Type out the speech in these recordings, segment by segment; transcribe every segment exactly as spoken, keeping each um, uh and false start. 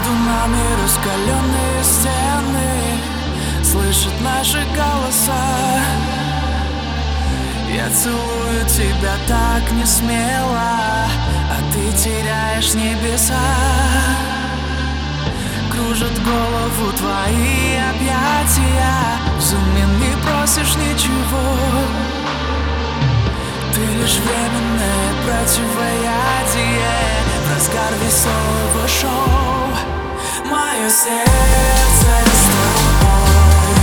Между нами раскаленные стены, слышат наши голоса. Я целую тебя так не смело, а ты теряешь небеса. Кружат голову твои объятия, взамен не просишь ничего. Ты лишь временное противоядие в разгар веселого шоу. Мое сердце с тобой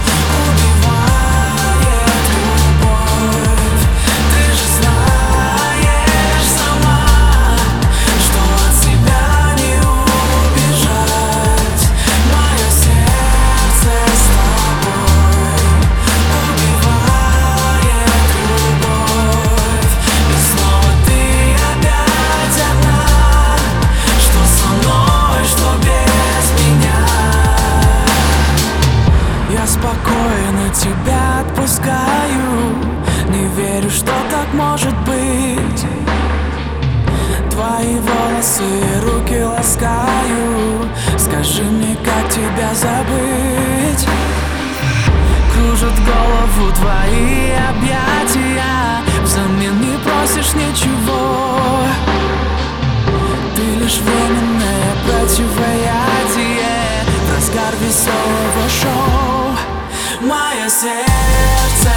убивает любовь. Ты же знаешь сама, что от себя не убежать. Мое сердце с тобой убивает любовь. И снова ты опять одна, что со мной, что без меня. Я спокойно тебя отпускаю, не верю, что так может быть. Твои волосы и руки ласкаю, скажи мне, как тебя забыть. Кружат голову твои объятия, взамен не просишь ничего. Ты лишь временное противоядие в разгар веселого шоу. Мое сердце